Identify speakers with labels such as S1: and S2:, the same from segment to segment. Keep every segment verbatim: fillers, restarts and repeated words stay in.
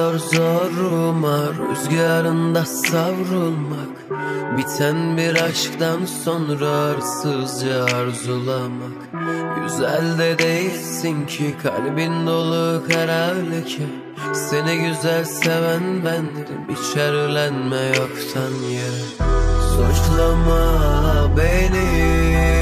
S1: Gidiyor zoruma rüzgarında savrulmak, biten bir aşktan sonra arsızca arzulamak. Güzel de değilsin ki, kalbin dolu kara leke. Seni güzel seven bendim, içerlenme yoktan yere. Suçlama beni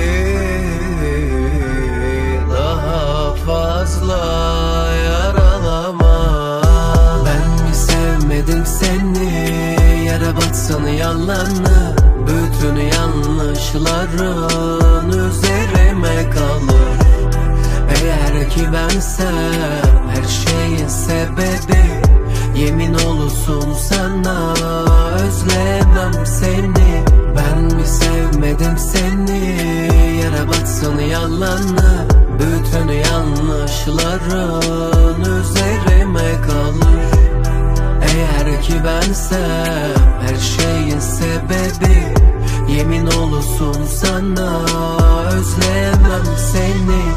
S1: daha fazla, yaralama. Ben mi sevmedim seni, yara batsın yalanı. Bütün yanlışların üzerime kalır. Eğer ki bensem her şeyin sebebi, yemin olsun sana özlemem seni. Ben mi sevmedim seni, yara batsın yalanı. Bütün yanlışların üzerime kalır. Eğer ki bensem her şeyin sebebi, yemin olsun sana özlemem seni.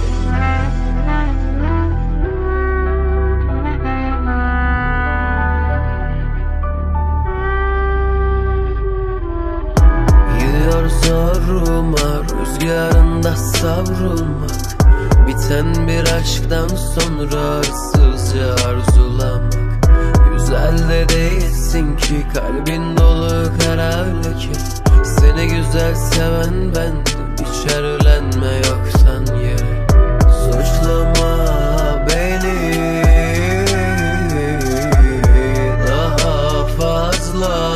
S1: Zoruma rüzgarında savrulmak, biten bir aşktan sonra arsızca arzulamak. Güzel de değilsin ki, kalbin dolu kara leke. Seni güzel seven bendim, içerlenme yoktan yere. Suçlama beni daha fazla,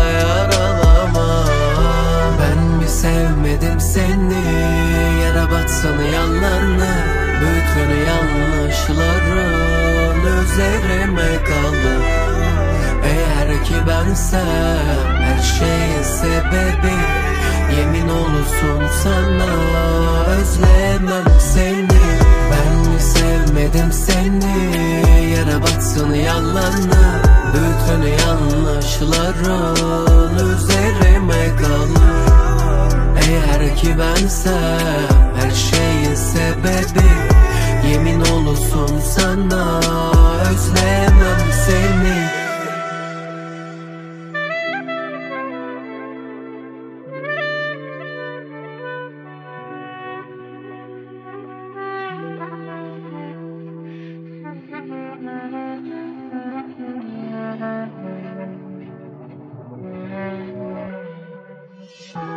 S1: sevmedim seni, yara batsın yalanı. Bütün yanlışların üzerime kalır. Eğer ki bensem her şeyin sebebi, yemin olsun sana özlemem seni. Ben mi sevmedim seni, yara batsın yalanı. Bütün yanlışların üzerime kalır. Eğer ki bensem her şeyin sebebi, yemin olsun sana özlemem seni.
S2: Sure.